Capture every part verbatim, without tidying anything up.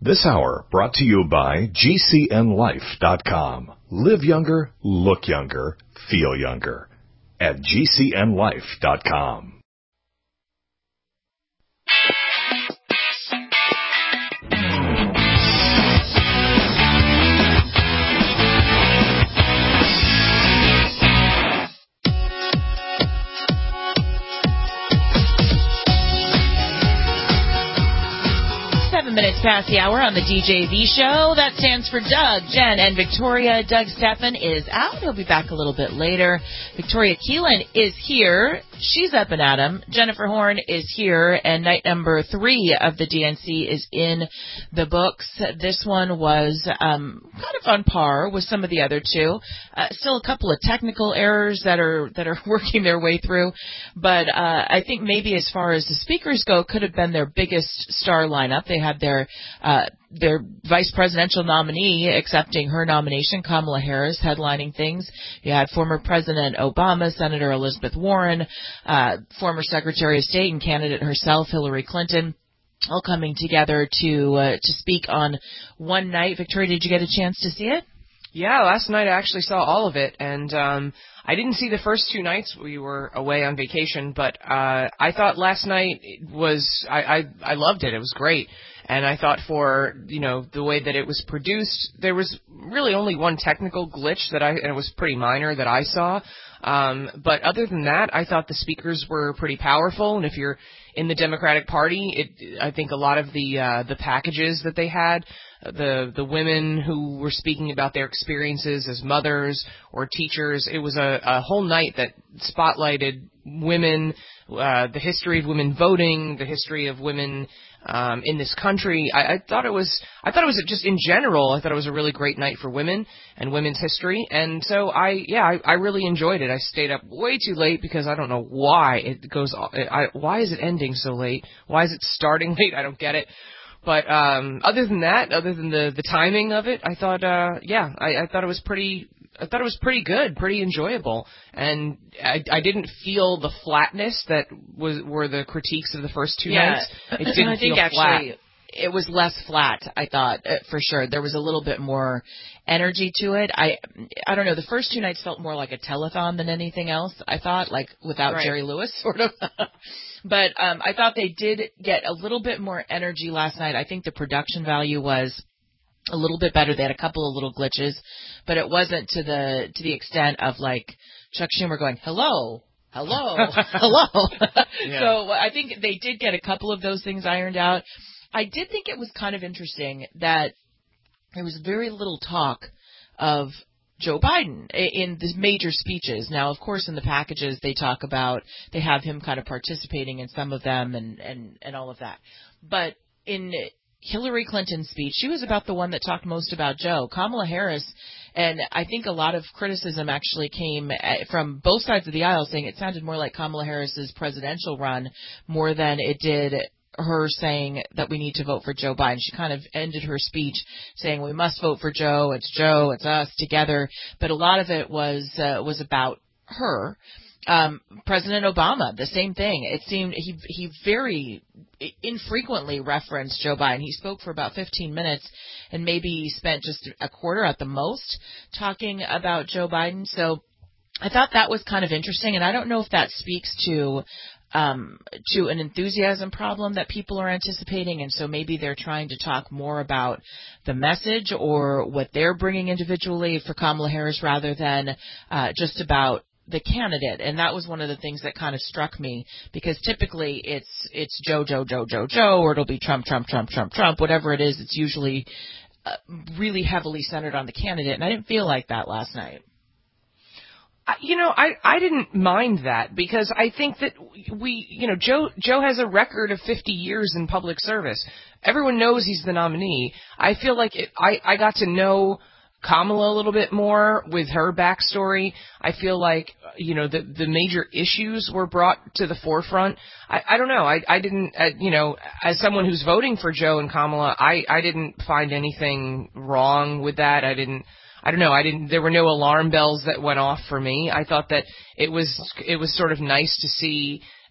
This hour brought to you by G C N life dot com. Live younger, look younger, feel younger at G C N life dot com. Minutes past the hour on the D J V show. That stands for Doug, Jen, and Victoria. Doug Steffen is out. He'll be back a little bit later. Victoria Keelan is here. She's up and at 'em. Jennifer Horn is here, and night number three of the D N C is in the books. This one was um, kind of on par with some of the other two. Uh, still a couple of technical errors that are that are working their way through, but uh, I think maybe as far as the speakers go, could have been their biggest star lineup. They had their uh, their vice presidential nominee accepting her nomination, Kamala Harris, headlining things. You had former President Obama, Senator Elizabeth Warren, uh, former Secretary of State and candidate herself, Hillary Clinton, all coming together to uh, to speak on one night. Victoria, did you get a chance to see it? Yeah, last night I actually saw all of it, and um, I didn't see the first two nights. We were away on vacation, but uh, I thought last night was I, I I loved it. It was great. And I thought for, you know, the way that it was produced, there was really only one technical glitch that I, and it was pretty minor, that I saw. Um, but other than that, I thought the speakers were pretty powerful. And if you're in the Democratic Party, it, I think a lot of the, uh, the packages that they had, the, the women who were speaking about their experiences as mothers or teachers, it was a, a whole night that spotlighted women, uh, the history of women voting, the history of women Um, in this country. I, I thought it was, I thought it was just in general, I thought it was a really great night for women and women's history. And so I, yeah, I, I really enjoyed it. I stayed up way too late because I don't know why it goes, I, why is it ending so late? Why is it starting late? I don't get it. But, um, other than that, other than the, the timing of it, I thought, uh, yeah, I, I thought it was pretty, I thought it was pretty good, pretty enjoyable, and I, I didn't feel the flatness that was were the critiques of the first two yeah. nights. It didn't I think feel actually flat. It was less flat, I thought, uh, for sure. There was a little bit more energy to it. I I don't know, the first two nights felt more like a telethon than anything else, I thought, like without Right. Jerry Lewis, sort of. But um, I thought they did get a little bit more energy last night. I think the production value was a little bit better. They had a couple of little glitches, but it wasn't to the to the extent of like Chuck Schumer going, hello, hello, hello. Yeah. So I think they did get a couple of those things ironed out. I did think it was kind of interesting that there was very little talk of Joe Biden in the major speeches. Now, of course, in the packages they talk about, they have him kind of participating in some of them and, and, and all of that. But in Hillary Clinton's speech, she was about the one that talked most about Joe. Kamala Harris, and I think a lot of criticism actually came from both sides of the aisle saying it sounded more like Kamala Harris's presidential run more than it did her saying that we need to vote for Joe Biden. She kind of ended her speech saying we must vote for Joe. It's Joe. It's us together. But a lot of it was uh, was about her. Um, President Obama, the same thing. It seemed he he very infrequently referenced Joe Biden. He spoke for about fifteen minutes and maybe spent just a quarter at the most talking about Joe Biden. So I thought that was kind of interesting, and I don't know if that speaks to um, to an enthusiasm problem that people are anticipating, and so maybe they're trying to talk more about the message or what they're bringing individually for Kamala Harris rather than uh, just about the candidate. And that was one of the things that kind of struck me, because typically it's it's Joe, Joe, Joe, Joe, Joe, or it'll be Trump, Trump, Trump, Trump, Trump, whatever it is. It's usually uh, really heavily centered on the candidate, and I didn't feel like that last night. You know, I, I didn't mind that because I think that we, you know, Joe, Joe has a record of fifty years in public service. Everyone knows he's the nominee. I feel like it, I, I got to know Kamala a little bit more with her backstory. I feel like, you know, the, the major issues were brought to the forefront. I, I don't know. I, I didn't, uh, you know, as someone who's voting for Joe and Kamala, I, I didn't find anything wrong with that. I didn't, I don't know. I didn't. There were no alarm bells that went off for me. I thought that it was it was sort of nice to see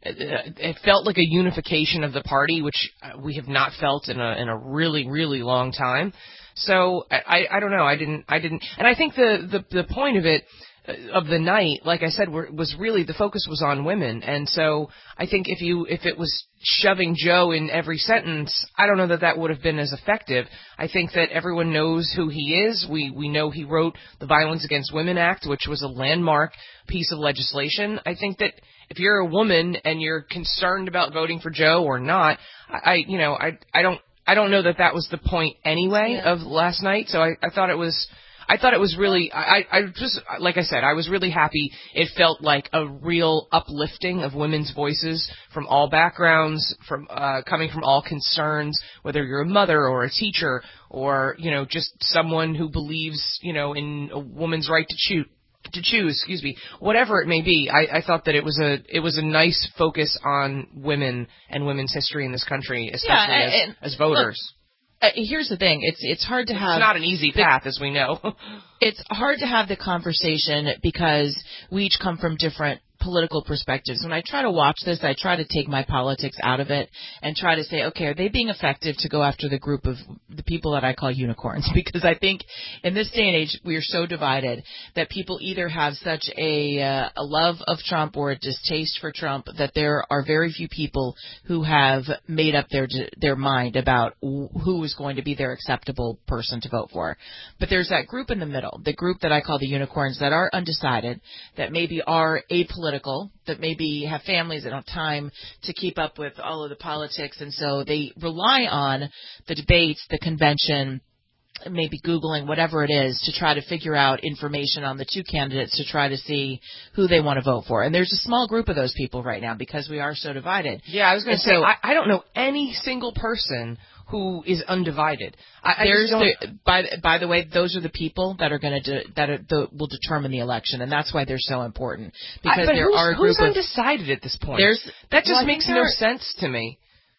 it felt like a unification of the party, which we have not felt in a in a really really long time. So I I don't know. I didn't I didn't, and I think the the the point of it. Of the night, like I said, were, was really the focus was on women, and so I think if you if it was shoving Joe in every sentence, I don't know that that would have been as effective. I think that everyone knows who he is. We we know he wrote the Violence Against Women Act, which was a landmark piece of legislation. I think that if you're a woman and you're concerned about voting for Joe or not, I, I you know I I don't I don't know that that was the point anyway yeah. of last night. So I, I thought it was. I thought it was really, I, I just, like I said, I was really happy. It felt like a real uplifting of women's voices from all backgrounds, from uh, coming from all concerns, whether you're a mother or a teacher or, you know, just someone who believes, you know, in a woman's right to choose. To choose, excuse me, whatever it may be. I, I thought that it was a it was a nice focus on women and women's history in this country, especially yeah, and, as, as voters. Look, Uh, here's the thing. It's it's hard to have... It's not an easy path, the, as we know. It's hard to have the conversation because we each come from different political perspectives. When I try to watch this, I try to take my politics out of it and try to say, okay, are they being effective to go after the group of the people that I call unicorns? Because I think in this day and age, we are so divided that people either have such a, uh, a love of Trump or a distaste for Trump that there are very few people who have made up their their mind about who is going to be their acceptable person to vote for. But there's that group in the middle, the group that I call the unicorns that are undecided, that maybe are apolitical, that maybe have families that don't have time to keep up with all of the politics, and so they rely on the debates, the convention, maybe Googling, whatever it is, to try to figure out information on the two candidates to try to see who they want to vote for. And there's a small group of those people right now because we are so divided. Yeah, I was going to say, so, I, I don't know any single person who is undivided. I, there's I the, by by the way, those are the people that are going to de, that are, the, will determine the election, and that's why they're so important. Because I, but there who's, are a group who's of, undecided at this point. There's that just well, makes no sense to me.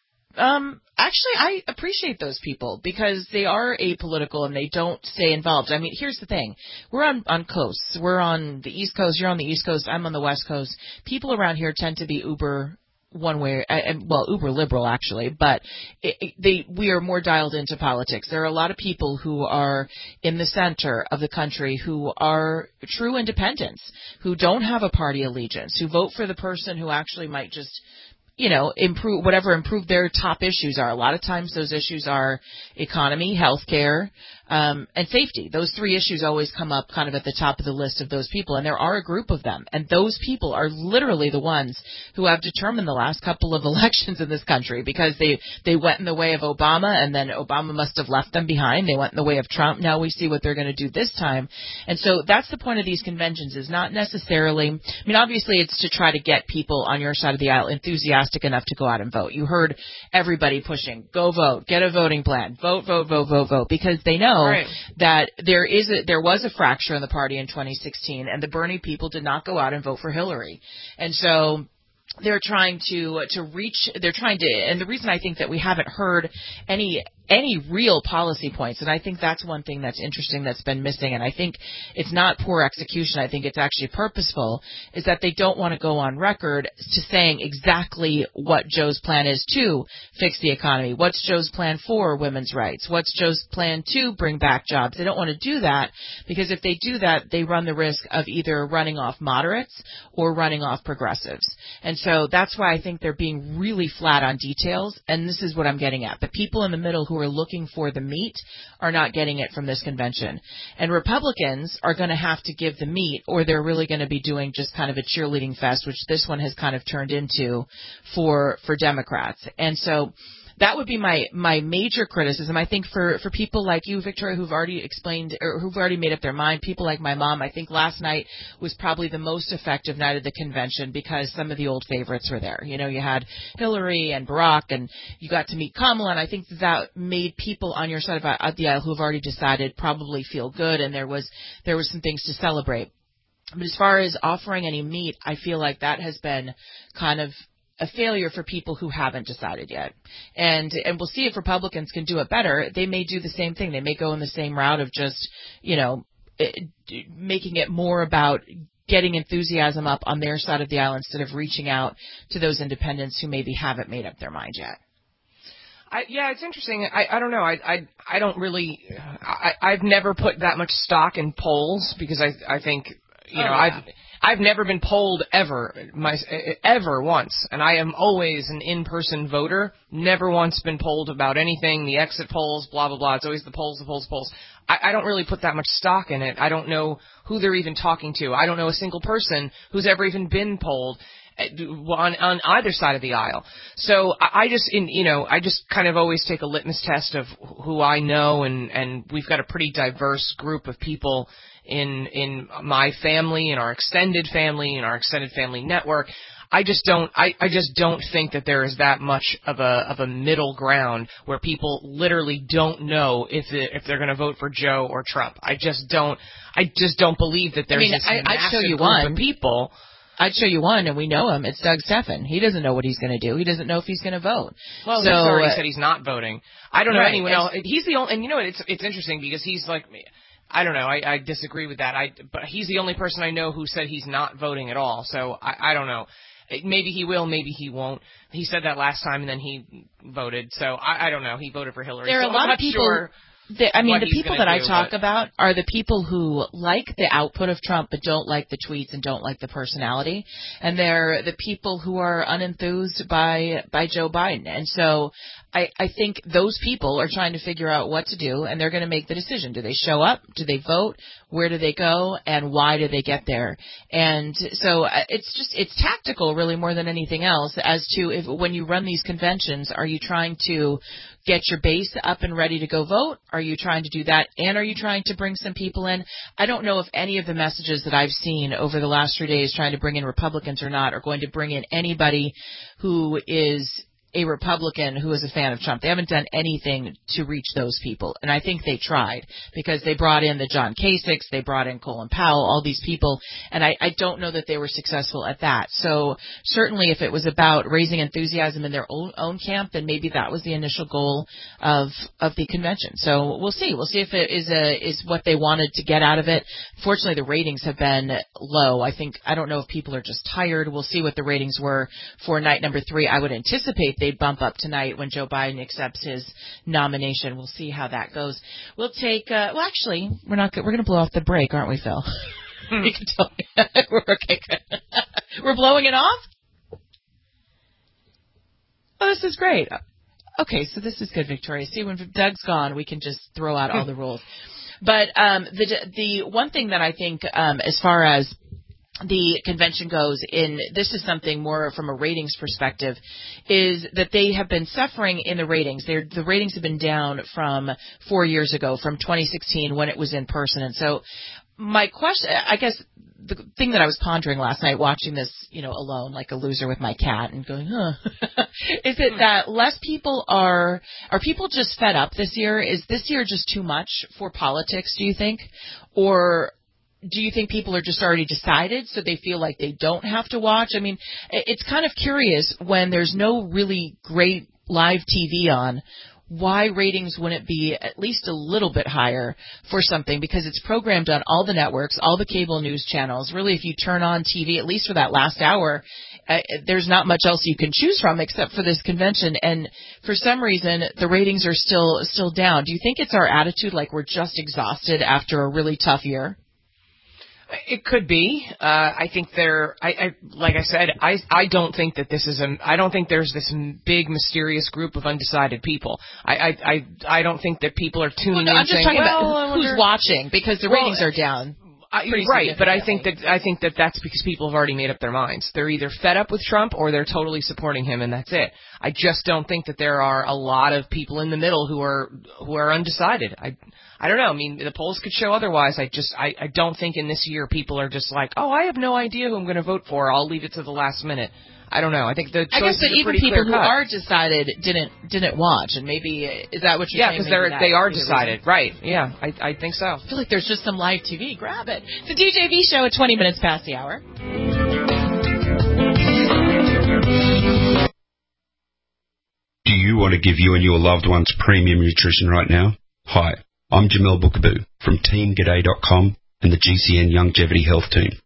Um, actually, I appreciate those people because they are apolitical and they don't stay involved. I mean, here's the thing. We're on, on coasts. We're on the East Coast. You're on the East Coast. I'm on the West Coast. People around here tend to be uber one way, and well, uber liberal actually, but it, it, they we are more dialed into politics. There are a lot of people who are in the center of the country who are true independents, who don't have a party allegiance, who vote for the person who actually might just, you know, improve whatever improve their top issues are. A lot of times those issues are economy, healthcare, um, and safety. Those three issues always come up kind of at the top of the list of those people, and there are a group of them. And those people are literally the ones who have determined the last couple of elections in this country because they, they went in the way of Obama, and then Obama must have left them behind. They went in the way of Trump. Now we see what they're going to do this time. And so that's the point of these conventions, is not necessarily, I mean, obviously it's to try to get people on your side of the aisle enthusiastic enough to go out and vote. You heard everybody pushing, go vote, get a voting plan, vote, vote, vote, vote, vote, because they know Right. that there is a, there was a fracture in the party in twenty sixteen, and the Bernie people did not go out and vote for Hillary. And so they're trying to to reach, they're trying to, and the reason I think that we haven't heard any any real policy points, and I think that's one thing that's interesting that's been missing, and I think it's not poor execution, I think it's actually purposeful, is that they don't want to go on record to saying exactly what Joe's plan is to fix the economy, what's Joe's plan for women's rights, what's Joe's plan to bring back jobs. They don't want to do that, because if they do that, they run the risk of either running off moderates or running off progressives. And so that's why I think they're being really flat on details, and this is what I'm getting at. The people in the middle who are looking for the meat are not getting it from this convention. And Republicans are going to have to give the meat, or they're really going to be doing just kind of a cheerleading fest, which this one has kind of turned into for for Democrats. And so that would be my, my major criticism. I think for, for people like you, Victoria, who've already explained or who've already made up their mind, people like my mom, I think last night was probably the most effective night of the convention because some of the old favorites were there. You know, you had Hillary and Barack, and you got to meet Kamala, and I think that made people on your side of the aisle who have already decided probably feel good, and there was there was some things to celebrate. But as far as offering any meat, I feel like that has been kind of a failure for people who haven't decided yet. And and we'll see if Republicans can do it better. They may do the same thing. They may go in the same route of just, you know, it, making it more about getting enthusiasm up on their side of the aisle instead of reaching out to those independents who maybe haven't made up their mind yet. I, yeah, it's interesting. I, I don't know. I, I, I don't really. I, I've never put that much stock in polls because I, I think you know, oh, yeah. I've, I've never been polled ever, my, ever once, and I am always an in-person voter. Never once been polled about anything. The exit polls, blah blah blah. It's always the polls, the polls, the polls. I, I don't really put that much stock in it. I don't know who they're even talking to. I don't know a single person who's ever even been polled on on either side of the aisle. So I just, in you know, I just kind of always take a litmus test of who I know, and and we've got a pretty diverse group of people in in my family, in our extended family, in our extended family network. I just don't I, I just don't think that there is that much of a of a middle ground where people literally don't know if it, if they're going to vote for Joe or Trump. I just don't I just don't believe that there's I mean, this I, massive I'd show you group one. of people. I'd show you one, and we know him. It's Doug Stephan. He doesn't know what he's going to do. He doesn't know if he's going to vote. Well, so, he's already uh, said he's not voting. I don't know right, anyone else. He's the only, and you know what? It's it's interesting because he's like, I don't know. I, I disagree with that. I but he's the only person I know who said he's not voting at all. So I, I don't know. Maybe he will, maybe he won't. He said that last time, and then he voted. So I, I don't know. He voted for Hillary. There are so a lot I'm not of people. Sure The, I mean, the people that do, I talk but. about are the people who like the output of Trump but don't like the tweets and don't like the personality. And they're the people who are unenthused by by Joe Biden. And so I, I think those people are trying to figure out what to do, and they're going to make the decision. Do they show up? Do they vote? Where do they go? And why do they get there? And so it's just it's tactical really more than anything else as to if when you run these conventions, are you trying to get your base up and ready to go vote? Are you trying to do that? And are you trying to bring some people in? I don't know if any of the messages that I've seen over the last three days trying to bring in Republicans or not are going to bring in anybody who is a Republican who is a fan of Trump. They haven't done anything to reach those people. And I think they tried because they brought in the John Kasichs, they brought in Colin Powell, all these people. And I, I don't know that they were successful at that. So certainly if it was about raising enthusiasm in their own, own camp, then maybe that was the initial goal of, of the convention. So we'll see. We'll see if it is a, is what they wanted to get out of it. Fortunately, the ratings have been low. I think, I don't know if people are just tired. We'll see what the ratings were for night number three. I would anticipate they'd bump up tonight when Joe Biden accepts his nomination. We'll see how that goes. We'll take, uh, well, actually, we're not, we're going to blow off the break, aren't we, Phil? You can tell me. We're okay, good. We're blowing it off? Oh, this is great. Okay, so this is good, Victoria. See, when Doug's gone, we can just throw out all the rules. But um, the the one thing that I think, um, as far as the convention goes, in this is something more from a ratings perspective, is that they have been suffering in the ratings. They're, the ratings have been down from four years ago, from twenty sixteen when it was in person. And so my question, I guess the thing that I was pondering last night watching this, you know, alone, like a loser with my cat and going, huh, is it that less people are, are people just fed up this year? Is this year just too much for politics, do you think? Or do you think people are just already decided so they feel like they don't have to watch? I mean, it's kind of curious when there's no really great live T V on, why ratings wouldn't be at least a little bit higher for something, because it's programmed on all the networks, all the cable news channels. Really, if you turn on T V, at least for that last hour, uh, there's not much else you can choose from except for this convention. And for some reason, the ratings are still still down. Do you think it's our attitude, like we're just exhausted after a really tough year? It could be. Uh, I think there. I, I like I said. I I don't think that this is a. I don't think there's this big mysterious group of undecided people. I I I, I don't think that people are tuning well, no, in. I'm just saying, talking well, about who's watching, because the well, ratings are down. I, right, but I think that I think that that's because people have already made up their minds. They're either fed up with Trump or they're totally supporting him, and that's it. I just don't think that there are a lot of people in the middle who are who are undecided. I I don't know. I mean, the polls could show otherwise. I just I, I don't think in this year people are just like, oh, I have no idea who I'm going to vote for. I'll leave it to the last minute. I don't know. I think the I guess that are even people who are decided didn't didn't watch, and maybe is that what you're yeah, saying? Yeah, because they're they are decided, reason? right? Yeah, I I think so. I feel like there's just some live T V. Grab it. It's the D J V show at twenty minutes past the hour. Do you want to give you and your loved ones premium nutrition right now? Hi, I'm Jamel Bookaboo from Team G'day dot com and the G C N Longevity Health Team.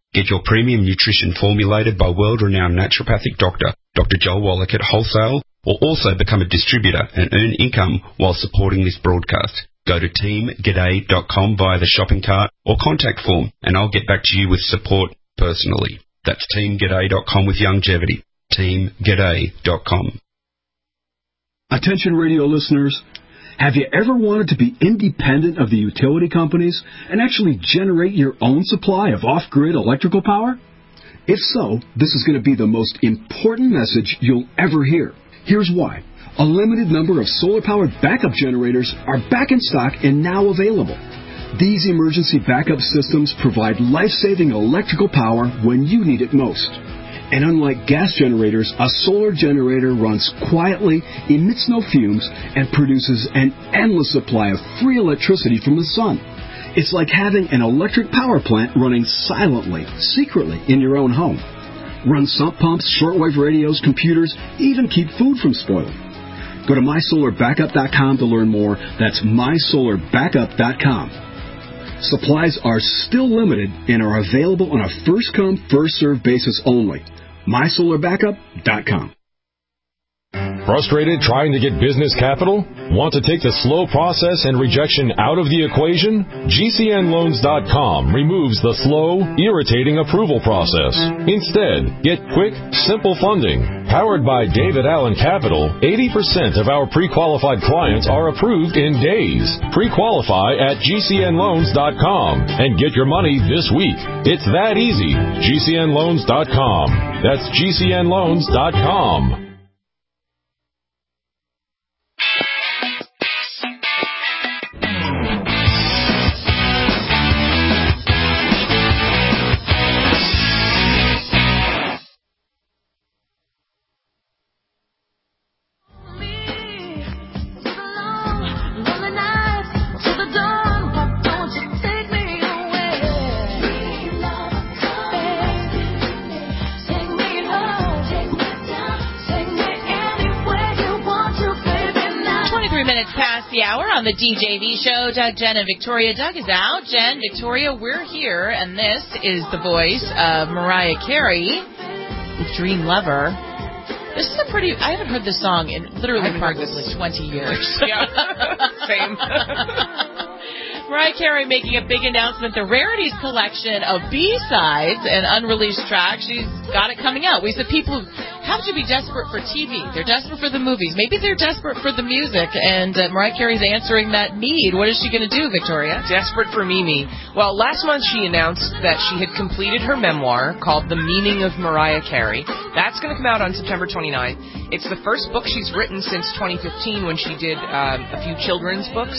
Get your premium nutrition formulated by world-renowned naturopathic doctor, Doctor Joel Wallach at wholesale, or also become a distributor and earn income while supporting this broadcast. Go to team g'day dot com via the shopping cart or contact form, and I'll get back to you with support personally. That's team g'day dot com with longevity. team g'day dot com. Attention radio listeners, have you ever wanted to be independent of the utility companies and actually generate your own supply of off-grid electrical power? If so, this is going to be the most important message you'll ever hear. Here's why. A limited number of solar-powered backup generators are back in stock and now available. These emergency backup systems provide life-saving electrical power when you need it most. And unlike gas generators, a solar generator runs quietly, emits no fumes, and produces an endless supply of free electricity from the sun. It's like having an electric power plant running silently, secretly in your own home. Run sump pumps, shortwave radios, computers, even keep food from spoiling. Go to my solar backup dot com to learn more. That's my solar backup dot com. Supplies are still limited and are available on a first-come, first-served basis only. my solar backup dot com. Frustrated trying to get business capital? Want to take the slow process and rejection out of the equation? G C N loans dot com removes the slow, irritating approval process. Instead, get quick, simple funding. Powered by David Allen Capital, eighty percent of our pre-qualified clients are approved in days. Pre-qualify at G C N loans dot com and get your money this week. It's that easy. G C N loans dot com. That's G C N loans dot com. The hour on the D J V show. Doug, Jen, and Victoria. Doug is out. Jen, Victoria, we're here, and this is the voice of Mariah Carey with Dream Lover. This is a pretty... I haven't heard this song in literally probably twenty years. Yeah, same. Mariah Carey making a big announcement. The Rarities collection of B-sides and unreleased tracks. She's got it coming out. We said people have to be desperate for T V. They're desperate for the movies. Maybe they're desperate for the music. And uh, Mariah Carey's answering that need. What is she going to do, Victoria? Desperate for Mimi. Well, last month she announced that she had completed her memoir called The Meaning of Mariah Carey. That's going to come out on September twenty-ninth. It's the first book she's written since twenty fifteen when she did um, a few children's books.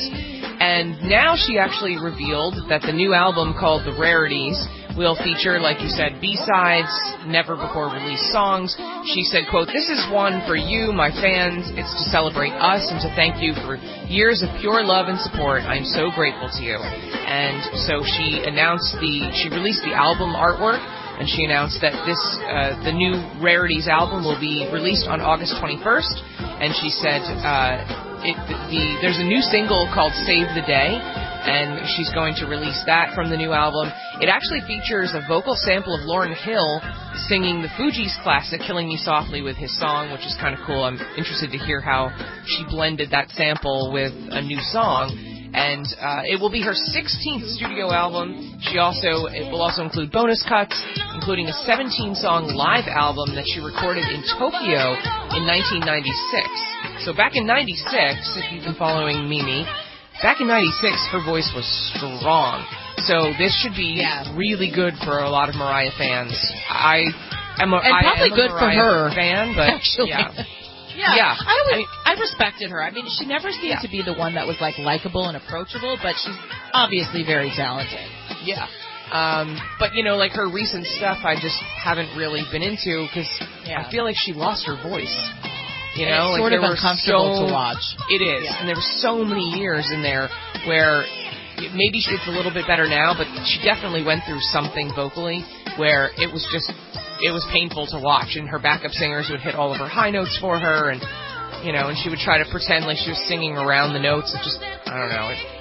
And now she actually revealed that the new album called The Rarities will feature, like you said, B-sides, never-before-released songs. She said, quote, "This is one for you, my fans. It's to celebrate us and to thank you for years of pure love and support. I'm so grateful to you." And so she announced the, she released the album artwork, and she announced that this, uh, the new Rarities album will be released on August twenty-first. And she said, uh, it, the, there's a new single called Save the Day, and she's going to release that from the new album. It actually features a vocal sample of Lauryn Hill singing the Fugees classic Killing Me Softly with his song, which is kind of cool. I'm interested to hear how she blended that sample with a new song. And uh, it will be her sixteenth studio album. She also it will also include bonus cuts, including a seventeen-song live album that she recorded in Tokyo in nineteen ninety-six. So back in ninety-six, if you've been following Mimi, back in ninety-six, her voice was strong. So this should be yeah. really good for a lot of Mariah fans. I am a, and I probably am good a for her fan, but actually. yeah. Yeah, yeah. I, always, I, mean, I respected her. I mean, she never seemed yeah. to be the one that was, like, likable and approachable, but she's obviously very talented. Yeah. Um, but, you know, like, her recent stuff I just haven't really been into because yeah. I feel like she lost her voice. You and know, it's like sort there of uncomfortable so, to watch. It is. Yeah. And there were so many years in there where maybe it's a little bit better now, but she definitely went through something vocally where it was just... It was painful to watch, and her backup singers would hit all of her high notes for her, and you know, and she would try to pretend like she was singing around the notes. It just, I don't know. It,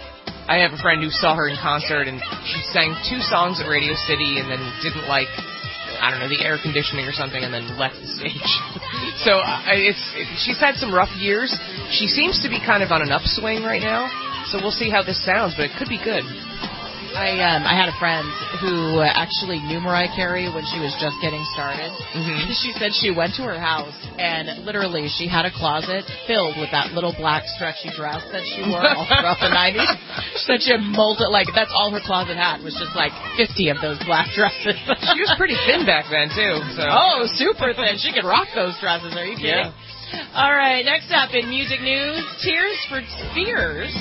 I have a friend who saw her in concert, and she sang two songs at Radio City and then didn't like, I don't know, the air conditioning or something, and then left the stage. So uh, it's it, she's had some rough years. She seems to be kind of on an upswing right now, so we'll see how this sounds, but it could be good. I um I had a friend who actually knew Mariah Carey when she was just getting started. Mm-hmm. She said she went to her house and literally she had a closet filled with that little black stretchy dress that she wore all throughout the nineties. She said she had multi like that's all her closet had was just like fifty of those black dresses. She was pretty thin back then too. So. Oh, super thin. She could rock those dresses. Are you kidding? Yeah. All right. Next up in music news, Tears for Fears.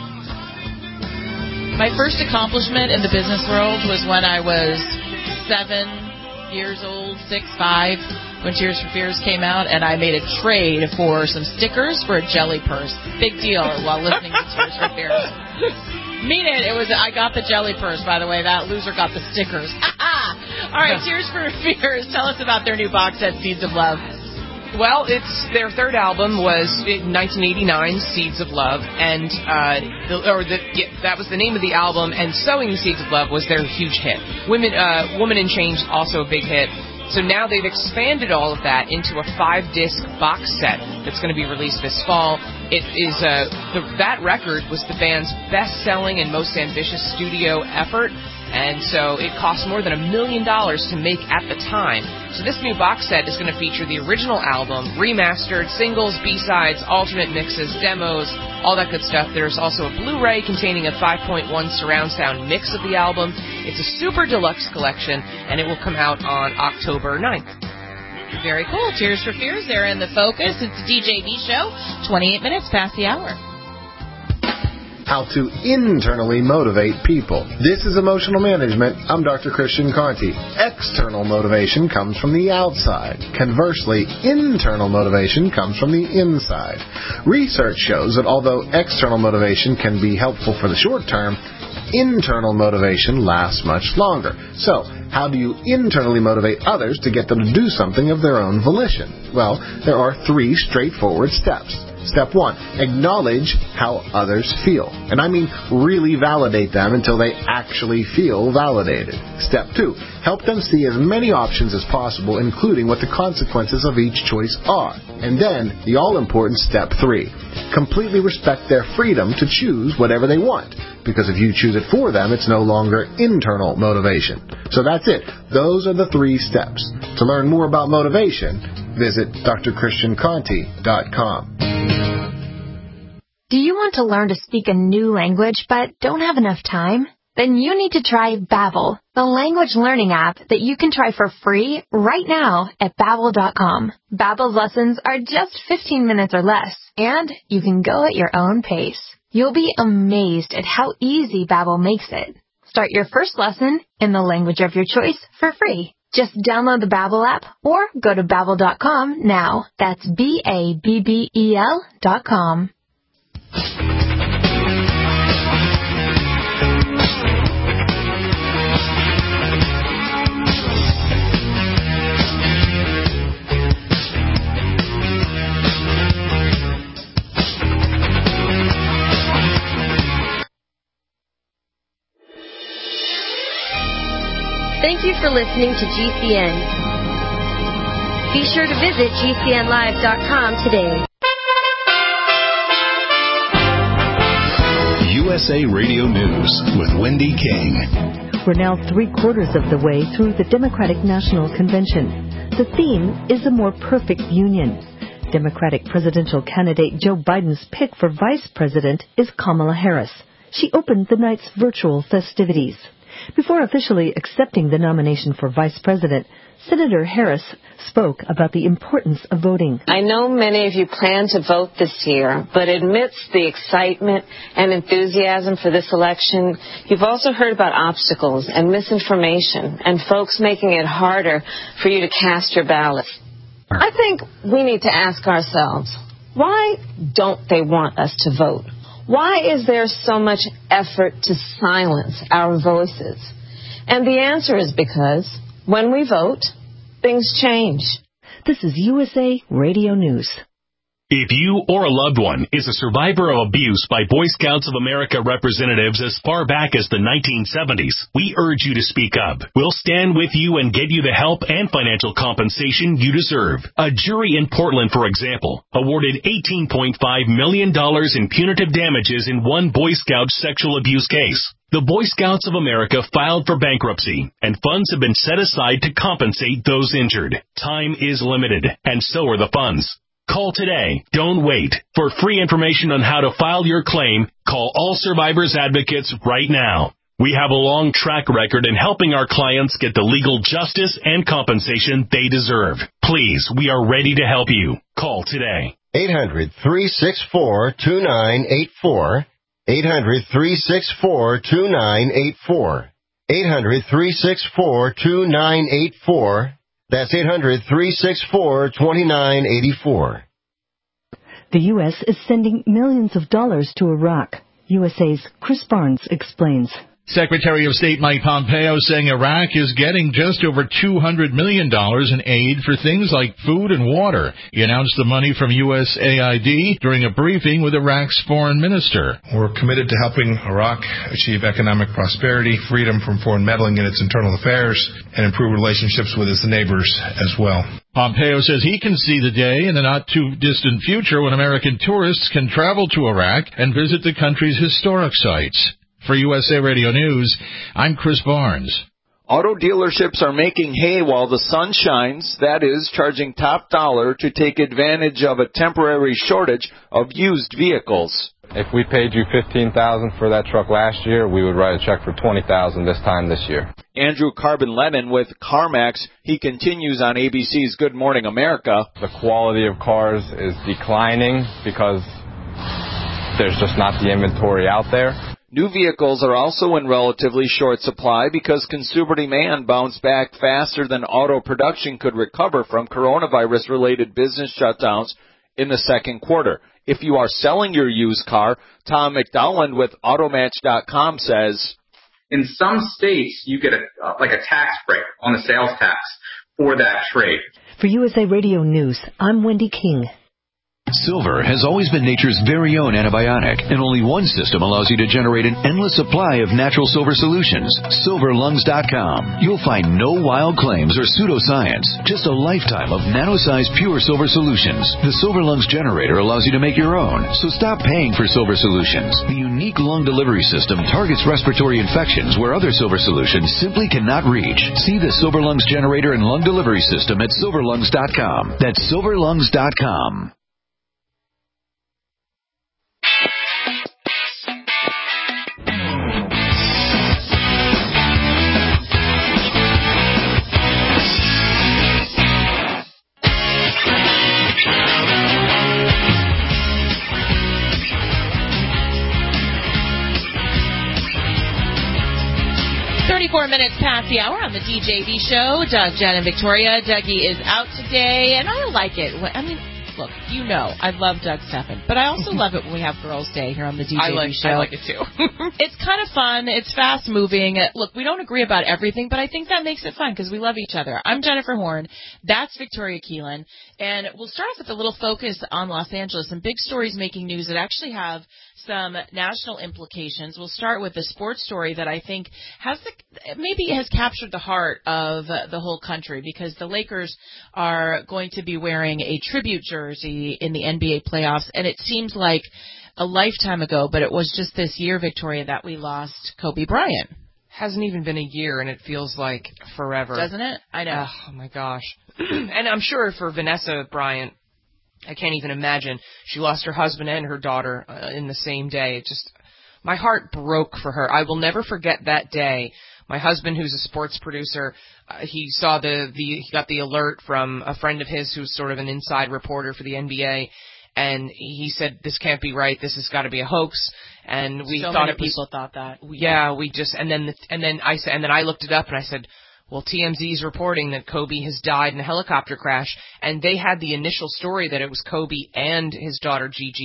My first accomplishment in the business world was when I was seven years old, six, five, when Tears for Fears came out, and I made a trade for some stickers for a jelly purse. Big deal while listening to Tears for Fears. Mean it. It was. I got the jelly purse, by the way. That loser got the stickers. All right, Tears for Fears. Tell us about their new box set, Seeds of Love. Well, it's their third album was in nineteen eighty-nine, Seeds of Love, and uh, the, or the, yeah, that was the name of the album. And Sowing the Seeds of Love was their huge hit. Women, uh, Woman in Change, also a big hit. So now they've expanded all of that into a five-disc box set that's going to be released this fall. It is uh, the, that record was the band's best-selling and most ambitious studio effort. And so it cost more than a million dollars to make at the time. So this new box set is going to feature the original album, remastered, singles, B-sides, alternate mixes, demos, all that good stuff. There's also a Blu-ray containing a five point one surround sound mix of the album. It's a super deluxe collection, and it will come out on October ninth. Very cool. Tears for Fears, they're in the focus. It's the D J V show, twenty-eight minutes past the hour. How to internally motivate people. This is Emotional Management. I'm Doctor Christian Conti. External motivation comes from the outside. Conversely, internal motivation comes from the inside. Research shows that although external motivation can be helpful for the short term, internal motivation lasts much longer. So, how do you internally motivate others to get them to do something of their own volition? Well, there are three straightforward steps. Step one, acknowledge how others feel. And I mean really validate them until they actually feel validated. Step two, help them see as many options as possible, including what the consequences of each choice are. And then, the all-important step three, completely respect their freedom to choose whatever they want. Because if you choose it for them, it's no longer internal motivation. So that's it. Those are the three steps. To learn more about motivation, visit D R Christian Conti dot com. Do you want to learn to speak a new language but don't have enough time? Then you need to try Babbel, the language learning app that you can try for free right now at Babbel dot com. Babbel's lessons are just fifteen minutes or less, and you can go at your own pace. You'll be amazed at how easy Babbel makes it. Start your first lesson in the language of your choice for free. Just download the Babbel app or go to Babbel dot com now. That's B A B B E L dot com. Thank you for listening to G C N. Be sure to visit G C N live dot com today. U S A Radio News with Wendy King. We're now three quarters of the way through the Democratic National Convention. The theme is a more perfect union. Democratic presidential candidate Joe Biden's pick for vice president is Kamala Harris. She opened the night's virtual festivities. Before officially accepting the nomination for vice president, Senator Harris spoke about the importance of voting. I know many of you plan to vote this year, but amidst the excitement and enthusiasm for this election, you've also heard about obstacles and misinformation and folks making it harder for you to cast your ballots. I think we need to ask ourselves, why don't they want us to vote? Why is there so much effort to silence our voices? And the answer is because when we vote, things change. This is U S A Radio News. If you or a loved one is a survivor of abuse by Boy Scouts of America representatives as far back as the nineteen seventies, we urge you to speak up. We'll stand with you and get you the help and financial compensation you deserve. A jury in Portland, for example, awarded eighteen point five million dollars in punitive damages in one Boy Scout sexual abuse case. The Boy Scouts of America filed for bankruptcy, and funds have been set aside to compensate those injured. Time is limited, and so are the funds. Call today. Don't wait. For free information on how to file your claim, call All Survivors Advocates right now. We have a long track record in helping our clients get the legal justice and compensation they deserve. Please, we are ready to help you. Call today. eight hundred, three six four, two nine eight four. eight hundred, three six four, two nine eight four. eight hundred, three six four, two nine eight four. That's eight hundred, three six four, two nine eight four. The U S is sending millions of dollars to Iraq. U S A's Chris Barnes explains. Secretary of State Mike Pompeo saying Iraq is getting just over two hundred million dollars in aid for things like food and water. He announced the money from U S A I D during a briefing with Iraq's foreign minister. We're committed to helping Iraq achieve economic prosperity, freedom from foreign meddling in its internal affairs, and improve relationships with its neighbors as well. Pompeo says he can see the day in the not-too-distant future when American tourists can travel to Iraq and visit the country's historic sites. For U S A Radio News, I'm Chris Barnes. Auto dealerships are making hay while the sun shines, that is, charging top dollar to take advantage of a temporary shortage of used vehicles. If we paid you fifteen thousand dollars for that truck last year, we would write a check for twenty thousand dollars this time this year. Andrew Carbon-Lennon with CarMax, he continues on A B C's Good Morning America. The quality of cars is declining because there's just not the inventory out there. New vehicles are also in relatively short supply because consumer demand bounced back faster than auto production could recover from coronavirus-related business shutdowns in the second quarter. If you are selling your used car, Tom McDowland with Automatch dot com says, in some states, you get a uh, like a tax break on the sales tax for that trade. For U S A Radio News, I'm Wendy King. Silver has always been nature's very own antibiotic, and only one system allows you to generate an endless supply of natural silver solutions. Silver Lungs dot com. You'll find no wild claims or pseudoscience, just a lifetime of nano-sized pure silver solutions. The Silver Lungs generator allows you to make your own, so stop paying for silver solutions. The unique lung delivery system targets respiratory infections where other silver solutions simply cannot reach. See the Silver Lungs generator and lung delivery system at Silver Lungs dot com. That's Silver Lungs dot com. thirty-four minutes past the hour on the D J V show. Doug, Jen, and Victoria. Dougie is out today, and I like it. I mean, look, you know, I love Doug Steffen, but I also love it when we have Girls' Day here on the D J V I like, show. I like it too. It's kind of fun. It's fast moving. Look, we don't agree about everything, but I think that makes it fun because we love each other. I'm Jennifer Horn. That's Victoria Keelan. And we'll start off with a little focus on Los Angeles. Some big stories making news that actually have some national implications. We'll start with the sports story that I think has the, maybe has captured the heart of the whole country because the Lakers are going to be wearing a tribute jersey in the N B A playoffs, and it seems like a lifetime ago, but it was just this year, Victoria, that we lost Kobe Bryant. Hasn't even been a year, and it feels like forever. Doesn't it? I know. Oh, my gosh. And I'm sure for Vanessa Bryant, I can't even imagine. She lost her husband and her daughter uh, in the same day. It just, my heart broke for her. I will never forget that day. My husband, who's a sports producer, uh, he saw the, the, he got the alert from a friend of his who's sort of an inside reporter for the N B A, and he said, this can't be right. This has got to be a hoax. And we so thought many it was, people thought that. Yeah, we just, and then, the, and then I said, and then I looked it up and I said, well, T M Z's reporting that Kobe has died in a helicopter crash, and they had the initial story that it was Kobe and his daughter Gigi,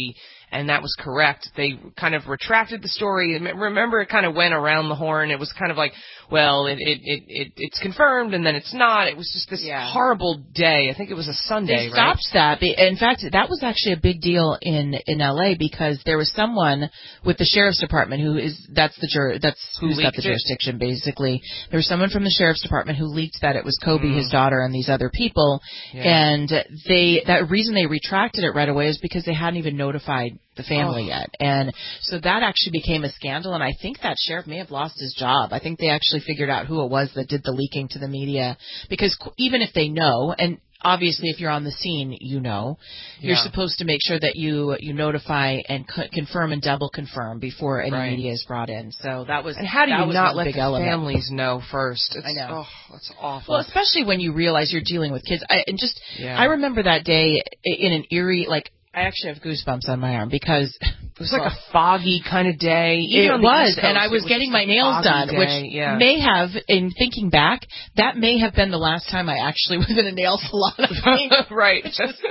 and that was correct. They kind of retracted the story. Remember, it kind of went around the horn. It was kind of like, well, it it it, it it's confirmed, and then it's not. It was just this yeah. horrible day. I think it was a Sunday, They stopped right? that. In fact, that was actually a big deal in in L A because there was someone with the sheriff's department who is that's the jur that's Who who's got the leaked it? jurisdiction basically. There was someone from the sheriff's department who leaked that it was Kobe, Mm. his daughter, and these other people, Yeah. and they that reason they retracted it right away is because they hadn't even notified the family Oh. yet, and so that actually became a scandal. And I think that sheriff may have lost his job. I think they actually figured out who it was that did the leaking to the media, because qu- even if they know, and obviously if you're on the scene, you know, you're Yeah. supposed to make sure that you you notify and co- confirm and double confirm before any Right. media is brought in. So that was And how do that you was not one let big the element. families know first? It's, I know. Oh, that's awful. Well, especially when you realize you're dealing with kids. I, and just, Yeah. I remember that day in an eerie, like, I actually have goosebumps on my arm because it was like a foggy kind of day. Even It on the was, East and Coast, I it was was getting just my a nails foggy done, day, which yeah. may have, in thinking back, that may have been the last time I actually was in a nail salon. I think. Right.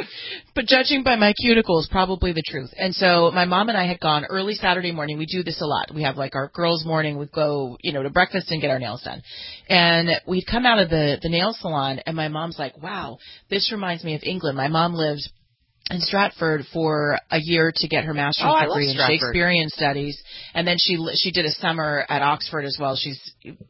But judging by my cuticles, probably the truth. And so my mom and I had gone early Saturday morning. We do this a lot. We have like our girls' morning. We go, you know, to breakfast and get our nails done. And we'd come out of the the nail salon, and my mom's like, "Wow, this reminds me of England." My mom lives in Stratford for a year to get her master's Oh, I love degree in Stratford. Shakespearean studies, and then she she did a summer at Oxford as well. She's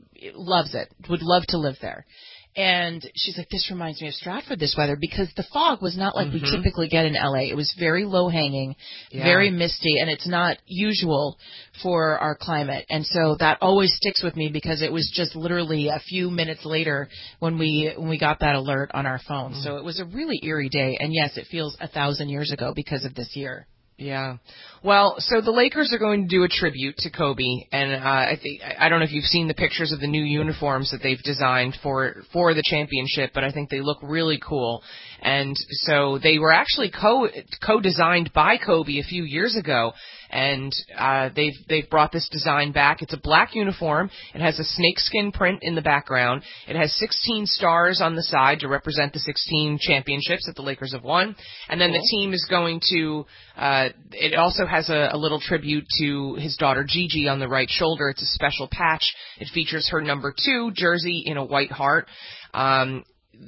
loves it. Would love to live there. And she's like, "This reminds me of Stratford, this weather," because the fog was not like Mhm. we typically get in L A. It was very low hanging, Yeah. very misty, and it's not usual for our climate. And so that always sticks with me because it was just literally a few minutes later when we when we got that alert on our phone. Mm. So it was a really eerie day. And yes, it feels a thousand years ago because of this year. Yeah. Well, so the Lakers are going to do a tribute to Kobe, and uh, I think I don't know if you've seen the pictures of the new uniforms that they've designed for for the championship, but I think they look really cool. And so they were actually co co-designed by Kobe a few years ago, and uh, they've they've brought this design back. It's a black uniform. It has a snakeskin print in the background. It has sixteen stars on the side to represent the sixteen championships that the Lakers have won, and then Cool. the team is going to. Uh, it also has a, a little tribute to his daughter Gigi on the right shoulder. It's a special patch. It features her number two jersey in a white heart. Um,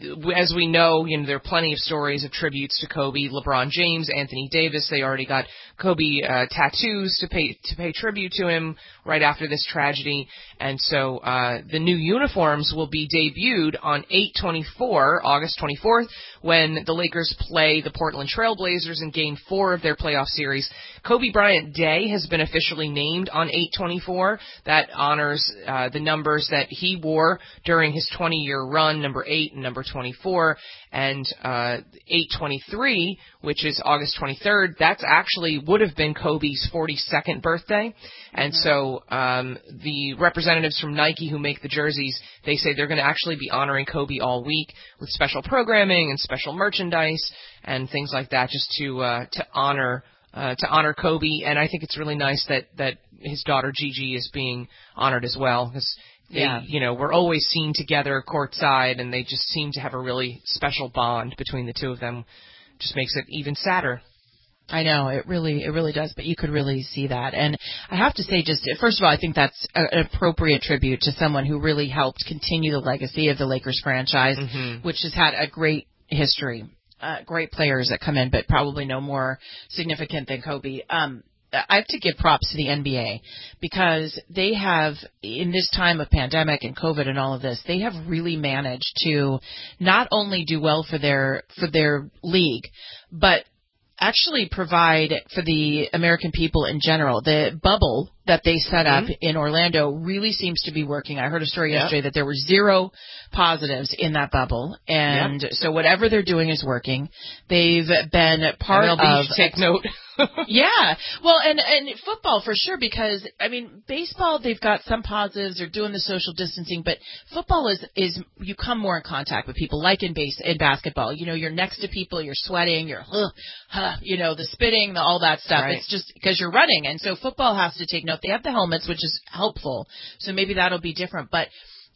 as we know, you know, there are plenty of stories of tributes to Kobe. LeBron James, Anthony Davis, they already got Kobe uh, tattoos to pay to pay tribute to him right after this tragedy. And so uh, the new uniforms will be debuted on eight twenty-four, August twenty-fourth, when the Lakers play the Portland Trail Blazers in Game four of their playoff series. Kobe Bryant Day has been officially named on eight twenty-four. That honors uh, the numbers that he wore during his twenty-year run, number eight and number twenty-four. And uh, eight twenty-three, which is August twenty-third, that's actually would have been Kobe's forty-second birthday. And so um, the representatives from Nike who make the jerseys, they say they're going to actually be honoring Kobe all week with special programming and special merchandise and things like that, just to uh, to honor uh, to honor Kobe. And I think it's really nice that that his daughter Gigi is being honored as well, because they, Yeah. you know, we're always seen together courtside, and they just seem to have a really special bond between the two of them. Just makes it even sadder. I know, it really, it really does, but you could really see that. And I have to say, just, first of all, I think that's a, an appropriate tribute to someone who really helped continue the legacy of the Lakers franchise, Mhm. which has had a great history, uh, great players that come in, but probably no more significant than Kobe. Um, I have to give props to the N B A because they have, in this time of pandemic and COVID and all of this, they have really managed to not only do well for their, for their league, but actually provide for the American people in general. The bubble that they set up Mhm. in Orlando really seems to be working. I heard a story Yep. yesterday that there were zero positives in that bubble, and Yep. so whatever they're doing is working. They've been part M L B of should take note. yeah. Well, and and football for sure, because I mean, baseball, they've got some positives, they're doing the social distancing, but football is is you come more in contact with people, like in base in basketball. You know, you're next to people, you're sweating, you're huh, huh, you know, the spitting, the, all that stuff. Right. It's just because you're running, and so football has to take note. They have the helmets, which is helpful, so maybe that'll be different, but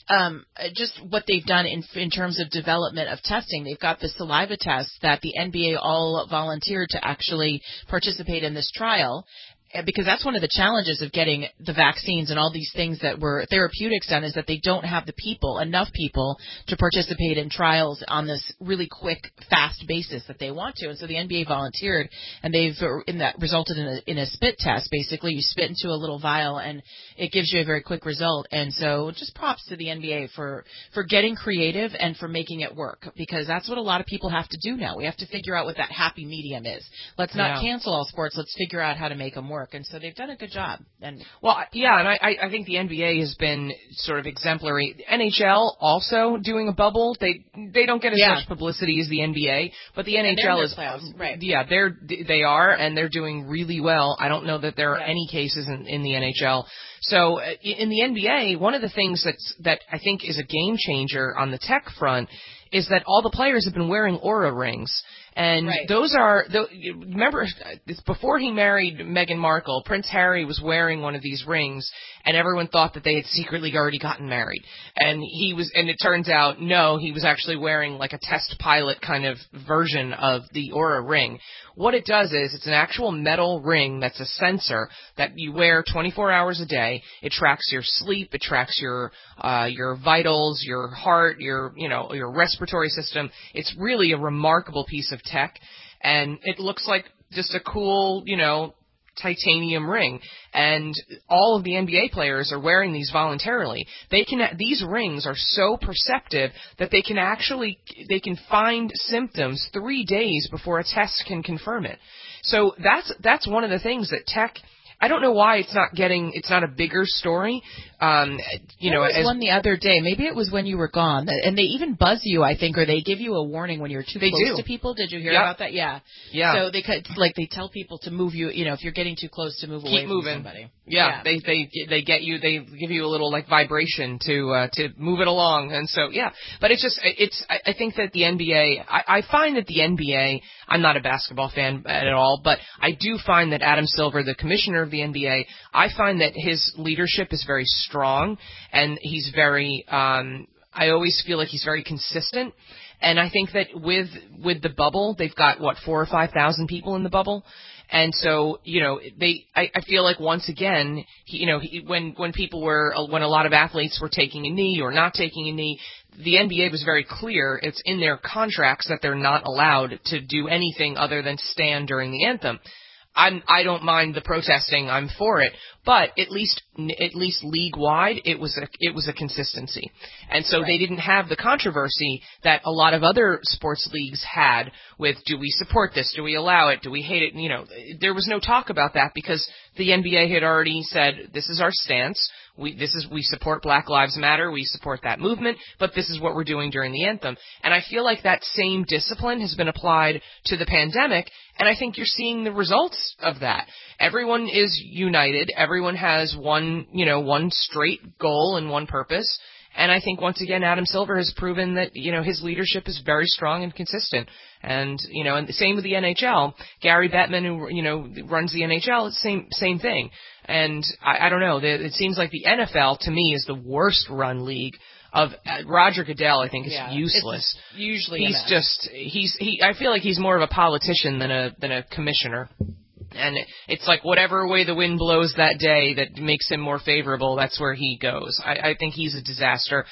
um, just what they've done in in terms of development of testing. They've got the saliva test that the N B A all volunteered to actually participate in this trial. Because that's one of the challenges of getting the vaccines and all these things that were therapeutics done, is that they don't have the people, enough people, to participate in trials on this really quick, fast basis that they want to. And so the N B A volunteered, and they've in that resulted in a, in a spit test. Basically, you spit into a little vial, and it gives you a very quick result. And so just props to the N B A for, for getting creative and for making it work, because that's what a lot of people have to do now. We have to figure out what that happy medium is. Let's not Yeah. cancel all sports. Let's figure out how to make them work. And so they've done a good job. And well, yeah, and I, I think the N B A has been sort of exemplary. N H L also doing a bubble. They they don't get as Yeah. much publicity as the N B A, but the And N H L they're in is their playoffs, right. yeah, they're they are, and they're doing really well. I don't know that there are any cases in, in the N H L. So uh, in the N B A, one of the things that's that I think is a game changer on the tech front is that all the players have been wearing Oura rings. And Right. those are, the, remember, it's before he married Meghan Markle, Prince Harry was wearing one of these rings, and everyone thought that they had secretly already gotten married. And he was, and it turns out, no, he was actually wearing like a test pilot kind of version of the Oura ring. What it does is, it's an actual metal ring that's a sensor that you wear twenty-four hours a day. It tracks your sleep, it tracks your, uh, your vitals, your heart, your, you know, your respiratory system. It's really a remarkable piece of tech, and it looks like just a cool, you know, titanium ring. And all of the N B A players are wearing these voluntarily. They can, these rings are so perceptive that they can actually, they can find symptoms three days before a test can confirm it. So that's, that's one of the things that tech, I don't know why it's not getting, it's not a bigger story. Um, you there know, was as, one the other day. Maybe it was when you were gone, and they even buzz you, I think, or they give you a warning when you're too They close do. to people. Did you hear Yep. about that? Yeah. Yeah. So they could, like they tell people to move you. You know, if you're getting too close, to move away keep moving. from somebody. Yeah, they they they get you. They give you a little like vibration to uh, to move it along, and so yeah. But it's just it's. I I think that the N B A. I, I find that the N B A. I'm not a basketball fan at all, but I do find that Adam Silver, the commissioner of the N B A, I find that his leadership is very strong, and he's very. Um, I always feel like he's very consistent. And I think that with with the bubble, they've got what four or five thousand people in the bubble. And so, you know, they, I, I feel like once again, he, you know, he, when, when people were, when a lot of athletes were taking a knee or not taking a knee, the N B A was very clear. It's in their contracts that they're not allowed to do anything other than stand during the anthem. I'm, I don't mind the protesting. I'm for it. But at least, at least league-wide, it was a, it was a consistency. And so Right. they didn't have the controversy that a lot of other sports leagues had with, do we support this? Do we allow it? Do we hate it? You know, there was no talk about that because the N B A had already said, this is our stance. We, this is, we support Black Lives Matter. We support that movement, but this is what we're doing during the anthem. And I feel like that same discipline has been applied to the pandemic, and I think you're seeing the results of that. Everyone is united. Everyone has one, you know, one straight goal and one purpose. And I think once again, Adam Silver has proven that, you know, his leadership is very strong and consistent. And, you know, and the same with the N H L. Gary Bettman, who, you know, runs the N H L, it's the same, same thing. And I, I don't know, it seems like the N F L, to me, is the worst run league of uh, Roger Goodell. I think is Yeah, useless. it's usually a he's mess. just, he's, he, I feel like he's more of a politician than a, than a commissioner. And it's like whatever way the wind blows that day that makes him more favorable, that's where he goes. I, I think he's a disaster.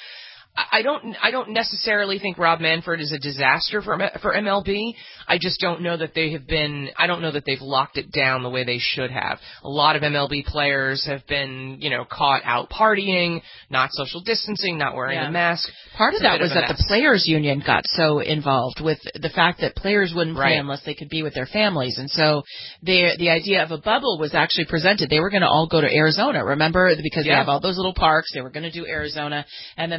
I don't, I don't necessarily think Rob Manfred is a disaster for for M L B. I just don't know that they have been, I don't know that they've locked it down the way they should have. A lot of M L B players have been, you know, caught out partying, not social distancing, not wearing Yeah. a mask. Part It's of a that bit was of a that mess. the players' union got so involved with the fact that players wouldn't play Right. unless they could be with their families, and so the the idea of a bubble was actually presented. They were going to all go to Arizona, remember, because they Yeah. have all those little parks. They were going to do Arizona, and then the players'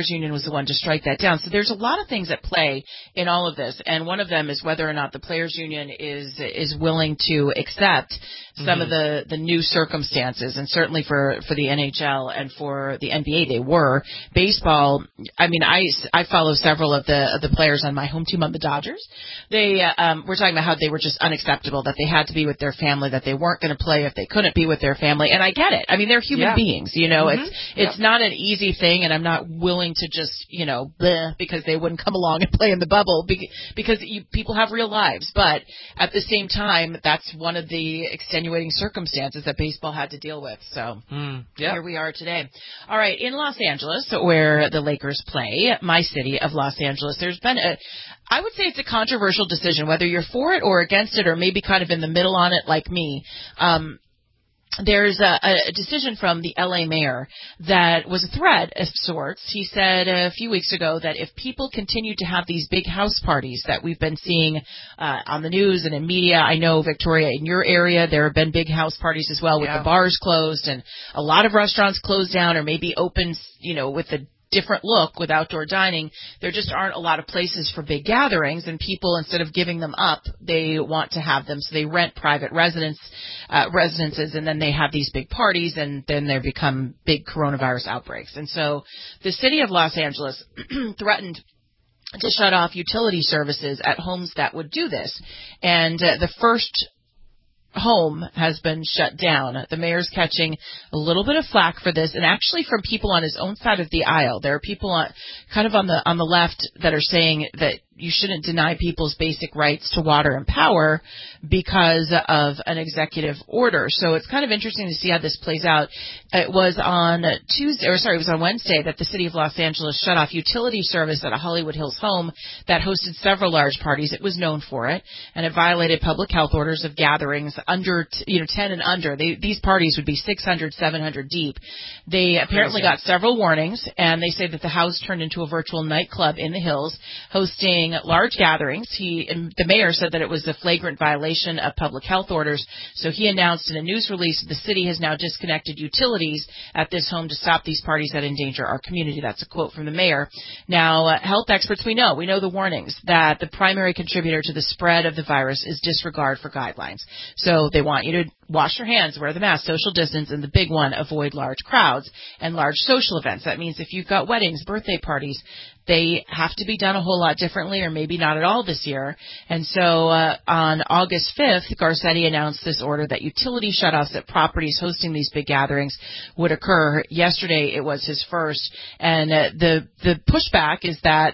players union was the one to strike that down. So there's a lot of things at play in all of this, and one of them is whether or not the players union is is willing to accept some mm-hmm. of the, the new circumstances, and certainly for, for the N H L and for the N B A they were. Baseball, I mean, I, I follow several of the of the players on my home team on the Dodgers. They uh, um, were talking about how they were just unacceptable, that they had to be with their family, that they weren't going to play if they couldn't be with their family, and I get it. I mean, they're human yeah. beings, you know. Mm-hmm. It's it's yep. not an easy thing, and I'm not willing to just, you know, bleh, because they wouldn't come along and play in the bubble, because you, people have real lives. But at the same time, that's one of the extenuating circumstances that baseball had to deal with. So mm, yep. here we are today. All right, in Los Angeles, where the Lakers play, my city of Los Angeles, there's been a, I would say it's a controversial decision, whether you're for it or against it, or maybe kind of in the middle on it like me. Um, There's a, a decision from the L A mayor that was a threat of sorts. He said a few weeks ago that if people continue to have these big house parties that we've been seeing uh, on the news and in media, I know, Victoria, in your area, there have been big house parties as well with yeah. the bars closed and a lot of restaurants closed down or maybe open, you know, with the different look with outdoor dining. There just aren't a lot of places for big gatherings, and people, instead of giving them up, they want to have them. So they rent private residence, uh, residences, and then they have these big parties, and then they become big coronavirus outbreaks. And so the city of Los Angeles threatened to shut off utility services at homes that would do this. And uh, the first home has been shut down. The mayor's catching a little bit of flack for this, and actually from people on his own side of the aisle. There are people on, kind of on the on the left that are saying that you shouldn't deny people's basic rights to water and power because of an executive order. So it's kind of interesting to see how this plays out. It was on Tuesday, or sorry, it was on Wednesday that the city of Los Angeles shut off utility service at a Hollywood Hills home that hosted several large parties. It was known for it, and it violated public health orders of gatherings under, you know, ten and under. They, these parties would be six hundred, seven hundred deep. They apparently got several warnings, and they say that the house turned into a virtual nightclub in the hills, hosting large gatherings. He, and the mayor said that it was a flagrant violation of public health orders. So he announced in a news release that the city has now disconnected utilities at this home to stop these parties that endanger our community. That's a quote from the mayor. Now, uh, health experts, we know, we know the warnings that the primary contributor to the spread of the virus is disregard for guidelines. So they want you to wash your hands, wear the mask, social distance, and the big one, avoid large crowds and large social events. That means if you've got weddings, birthday parties, they have to be done a whole lot differently, or maybe not at all this year. And so uh, on August fifth, Garcetti announced this order that utility shutoffs at properties hosting these big gatherings would occur. Yesterday, it was his first. And uh, the the pushback is that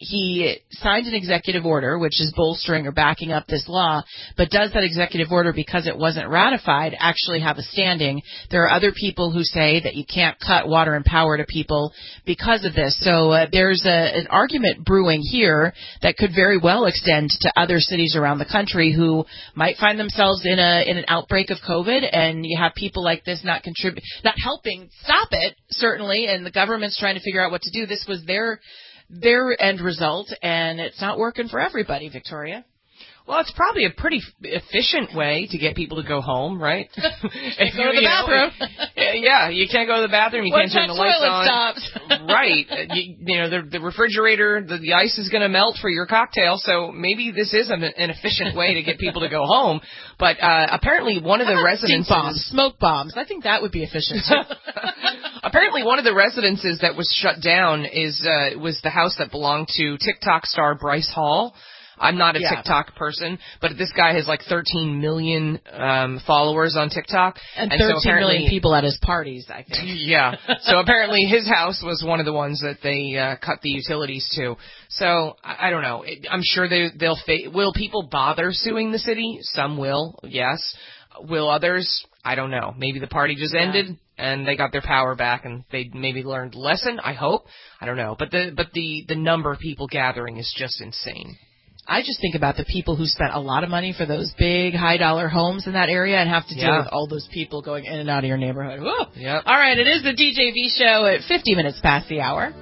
he signed an executive order, which is bolstering or backing up this law, but does that executive order, because it wasn't ratified, actually have a standing? There are other people who say that you can't cut water and power to people because of this. So uh, there's a, an argument brewing here that could very well extend to other cities around the country who might find themselves in a in an outbreak of COVID, and you have people like this not contribute, not helping stop it, certainly, and the government's trying to figure out what to do. This was their their end result, and it's not working for everybody, Victoria. Well, it's probably a pretty efficient way to get people to go home, right? Go to the you bathroom. Know, yeah, you can't go to the bathroom. You Once can't turn the lights on. Stops. Right. You, you know, the, the refrigerator, the, the ice is going to melt for your cocktail, so maybe this is an, an efficient way to get people to go home. But uh, apparently one of the How about residences... stink bombs, smoke bombs. I think that would be efficient, too. Apparently one of the residences that was shut down is uh, was the house that belonged to TikTok star Bryce Hall. I'm not a yeah. TikTok person, but this guy has like thirteen million um, followers on TikTok. And, and thirteen so million people at his parties, I think. Yeah. So apparently his house was one of the ones that they uh, cut the utilities to. So I, I don't know. I'm sure they, they'll fa- will people bother suing the city? Some will, yes. Will others? I don't know. Maybe the party just ended yeah. and they got their power back and they maybe learned a lesson. I hope. I don't know. But the but the the number of people gathering is just insane. I just think about the people who spent a lot of money for those big high-dollar homes in that area and have to deal yeah. with all those people going in and out of your neighborhood. Woo! Yep. All right, it is the D J V show at fifty minutes past the hour.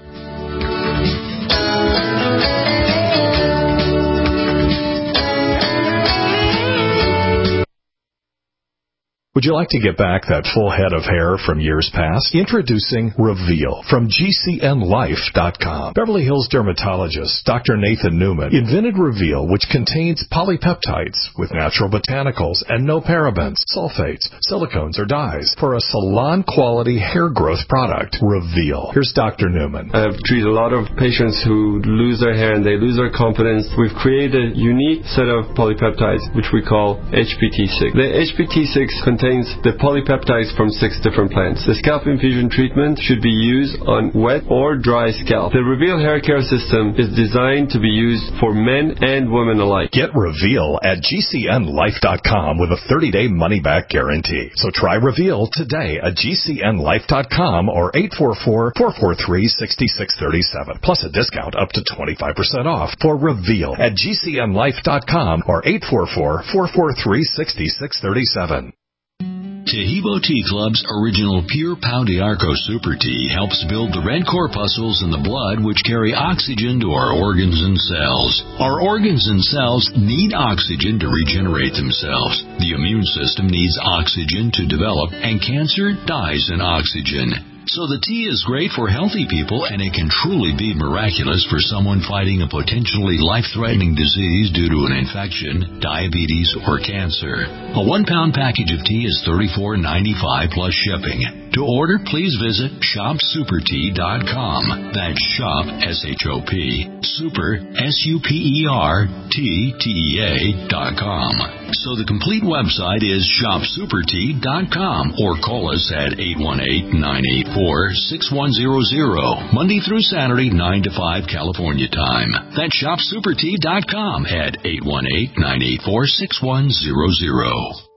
Would you like to get back that full head of hair from years past? Introducing Reveal from G C N Life dot com. Beverly Hills dermatologist Doctor Nathan Newman invented Reveal, which contains polypeptides with natural botanicals and no parabens, sulfates, silicones, or dyes for a salon-quality hair growth product. Reveal. Here's Doctor Newman. I've treated a lot of patients who lose their hair and they lose their confidence. We've created a unique set of polypeptides, which we call H P T six. The H P T six contains the polypeptides from six different plants. The scalp infusion treatment should be used on wet or dry scalp. The Reveal hair care system is designed to be used for men and women alike. Get Reveal at G C N Life dot com with a thirty-day money-back guarantee. So try Reveal today at G C N Life dot com or eight four four, four four three, six six three seven. Plus a discount up to twenty-five percent off for Reveal at G C N Life dot com or eight four four, four four three, six six three seven. Taheebo Tea Club's original Pure Pau d'Arco Super Tea helps build the red corpuscles in the blood which carry oxygen to our organs and cells. Our organs and cells need oxygen to regenerate themselves. The immune system needs oxygen to develop, and cancer dies in oxygen. So the tea is great for healthy people, and it can truly be miraculous for someone fighting a potentially life-threatening disease due to an infection, diabetes, or cancer. A one-pound package of tea is thirty-four ninety-five plus shipping. To order, please visit shop super tea dot com. That's shop, S H O P, super, S U P E R, T, T E A dot com. So the complete website is shop super tea dot com or call us at eight one eight, nine eight four, six one zero zero. Monday through Saturday, nine to five California time. That's shop super tea dot com at eight one eight, nine eight four, six one zero zero.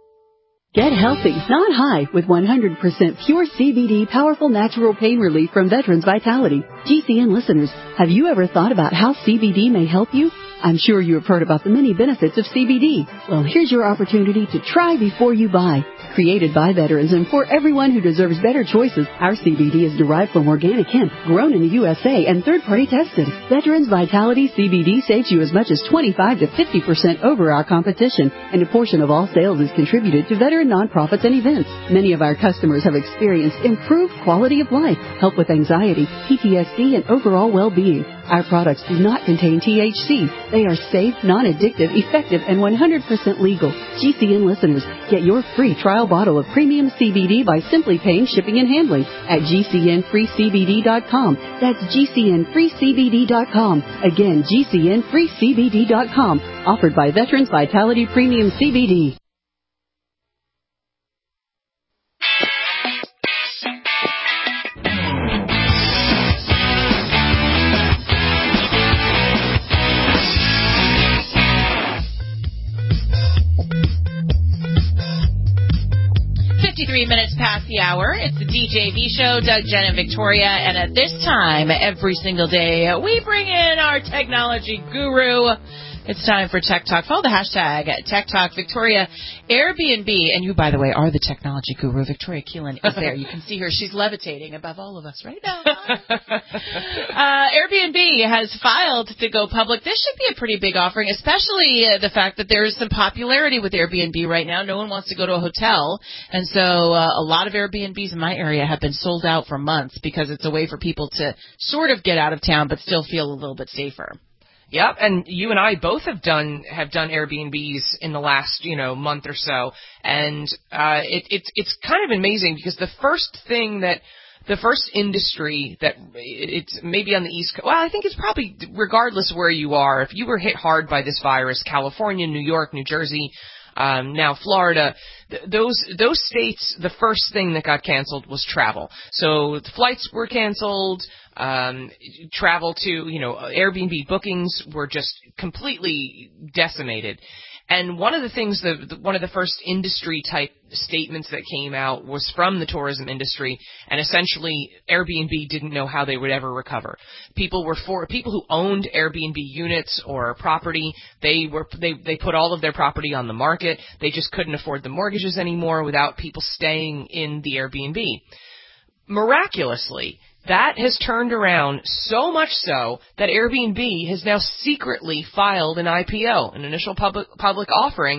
Get healthy, not high, with one hundred percent pure C B D powerful natural pain relief from Veterans Vitality. G C N listeners, have you ever thought about how C B D may help you? I'm sure you have heard about the many benefits of C B D. Well, here's your opportunity to try before you buy. Created by veterans and for everyone who deserves better choices, our C B D is derived from organic hemp, grown in the U S A and third-party tested. Veterans Vitality C B D saves you as much as twenty-five to fifty percent over our competition, and a portion of all sales is contributed to veteran nonprofits and events. Many of our customers have experienced improved quality of life, help with anxiety, P T S D, and overall well-being. Our products do not contain T H C. They are safe, non-addictive, effective, and one hundred percent legal. G C N listeners, get your free trial bottle of premium C B D by simply paying shipping and handling at G C N free C B D dot com. That's G C N free C B D dot com. Again, G C N free C B D dot com. Offered by Veterans Vitality Premium C B D. fifty-three minutes past the hour. It's the D J V Show, Doug, Jen, and Victoria. And at this time, every single day, we bring in our technology guru. It's time for Tech Talk. Follow the hashtag Tech Talk Victoria. Airbnb, and you, by the way, are the technology guru. Victoria Keelan is there. You can see her. She's levitating above all of us right now. uh, Airbnb has filed to go public. This should be a pretty big offering, especially uh, the fact that there is some popularity with Airbnb right now. No one wants to go to a hotel, and so uh, a lot of Airbnbs in my area have been sold out for months because it's a way for people to sort of get out of town but still feel a little bit safer. Yep, and you and I both have done have done Airbnbs in the last, you know, month or so, and uh, it, it's it's kind of amazing because the first thing that the first industry that it's maybe on the East Coast, well, I think it's probably regardless of where you are, if you were hit hard by this virus, California, New York, New Jersey, um, now Florida, th- those those states, the first thing that got canceled was travel. So the flights were canceled. Um, travel to, you know, Airbnb bookings were just completely decimated. And one of the things, the, the one of the first industry type statements that came out was from the tourism industry, and essentially Airbnb didn't know how they would ever recover. People were for people who owned Airbnb units or property. They were they they put all of their property on the market. They just couldn't afford the mortgages anymore without people staying in the Airbnb. Miraculously, that has turned around so much so that Airbnb has now secretly filed an I P O, an initial public public offering,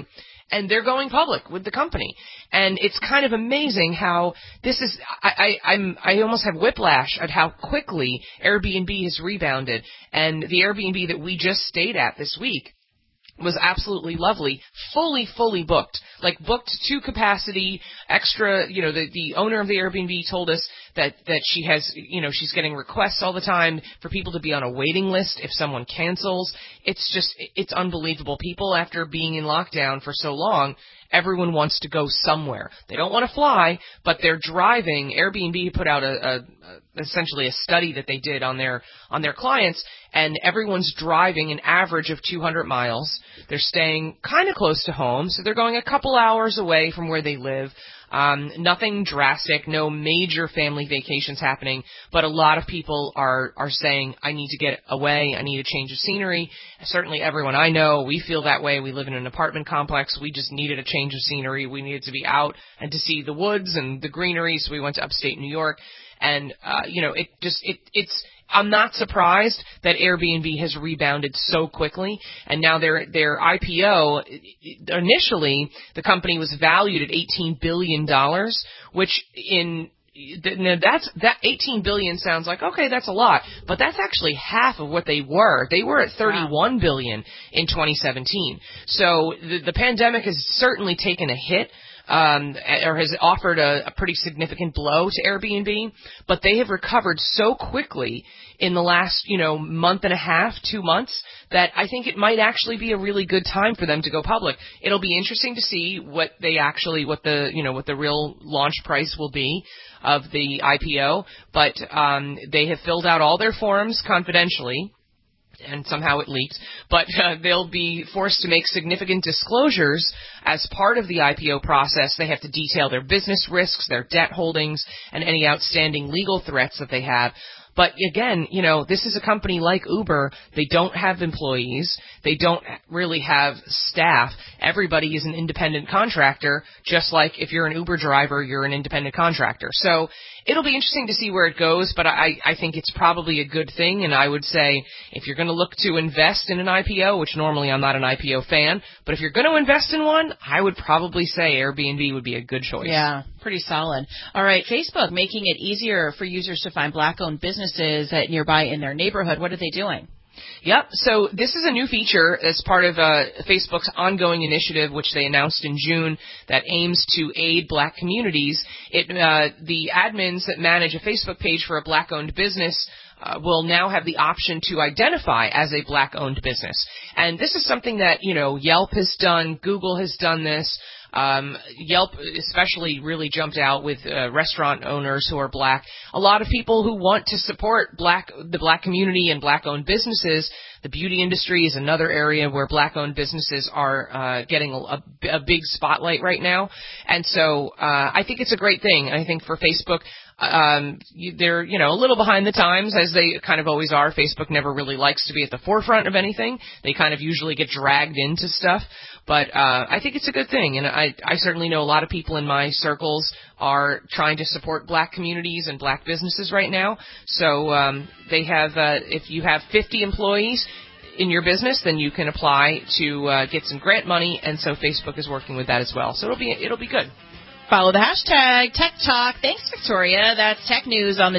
and they're going public with the company. And it's kind of amazing how this is, I, I, I'm, I almost have whiplash at how quickly Airbnb has rebounded. And the Airbnb that we just stayed at this week was absolutely lovely, fully, fully booked, like booked to capacity, extra, you know, the, the owner of the Airbnb told us that, that she has, you know, she's getting requests all the time for people to be on a waiting list if someone cancels. It's just, it's unbelievable. People, after being in lockdown for so long, everyone wants to go somewhere. They don't want to fly, but they're driving. Airbnb put out a, a, a essentially a study that they did on their on their clients, and everyone's driving an average of two hundred miles. They're staying kind of close to home, so they're going a couple hours away from where they live. Um, nothing drastic, no major family vacations happening, but a lot of people are, are saying, I need to get away, I need a change of scenery. Certainly everyone I know, we feel that way. We live in an apartment complex. We just needed a change of scenery. We needed to be out and to see the woods and the greenery, so we went to upstate New York. And, uh, you know, it just, it, it's, I'm not surprised that Airbnb has rebounded so quickly, and now their their I P O, initially the company was valued at eighteen billion dollars, which in now that's that eighteen billion dollars sounds like, okay, that's a lot, but that's actually half of what they were. They were at thirty-one billion dollars in twenty seventeen. So the, the pandemic has certainly taken a hit. Um, or has offered a, a pretty significant blow to Airbnb, but they have recovered so quickly in the last, you know, month and a half, two months, that I think it might actually be a really good time for them to go public. It'll be interesting to see what they actually, what the, you know, what the real launch price will be of the I P O, but um, they have filled out all their forms confidentially, and somehow it leaked, but uh, they'll be forced to make significant disclosures as part of the I P O process. They have to detail their business risks, their debt holdings, and any outstanding legal threats that they have. But again, you know, this is a company like Uber. They don't have employees. They don't really have staff. Everybody is an independent contractor, just like if you're an Uber driver, you're an independent contractor. So it'll be interesting to see where it goes, but I, I think it's probably a good thing, and I would say if you're going to look to invest in an I P O, which normally I'm not an I P O fan, but if you're going to invest in one, I would probably say Airbnb would be a good choice. Yeah, pretty solid. All right, Facebook making it easier for users to find black-owned businesses at nearby in their neighborhood. What are they doing? Yep. So this is a new feature as part of uh, Facebook's ongoing initiative, which they announced in June, that aims to aid black communities. It, uh, the admins that manage a Facebook page for a black-owned business uh, will now have the option to identify as a black-owned business. And this is something that, you know, Yelp has done, Google has done this. Um, Yelp especially really jumped out with uh, restaurant owners who are black. A lot of people who want to support black, the black community and black-owned businesses. The beauty industry is another area where black-owned businesses are uh, getting a, a big spotlight right now. And so uh, I think it's a great thing. I think for Facebook, um, they're, you know, a little behind the times, as they kind of always are. Facebook never really likes to be at the forefront of anything. They kind of usually get dragged into stuff. But uh, I think it's a good thing, and I, I certainly know a lot of people in my circles are trying to support black communities and black businesses right now. So um, they have, uh, if you have fifty employees in your business, then you can apply to uh, get some grant money, and so Facebook is working with that as well. So it'll be it'll be good. Follow the hashtag Tech Talk. Thanks, Victoria. That's tech news on the.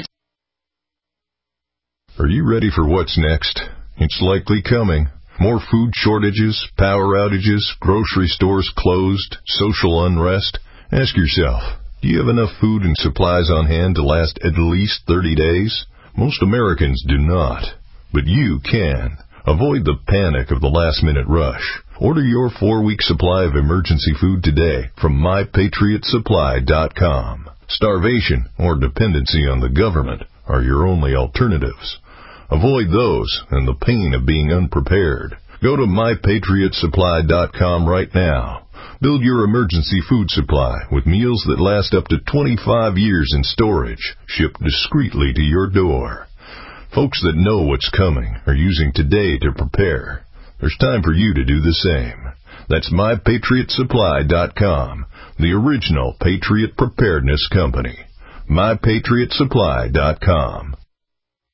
Are you ready for what's next? It's likely coming. More food shortages, power outages, grocery stores closed, social unrest. Ask yourself, do you have enough food and supplies on hand to last at least thirty days? Most Americans do not, but you can. Avoid the panic of the last-minute rush. Order your four-week supply of emergency food today from my patriot supply dot com. Starvation or dependency on the government are your only alternatives. Avoid those and the pain of being unprepared. Go to my patriot supply dot com right now. Build your emergency food supply with meals that last up to twenty-five years in storage, shipped discreetly to your door. Folks that know what's coming are using today to prepare. There's time for you to do the same. That's my patriot supply dot com, the original Patriot Preparedness Company. my patriot supply dot com.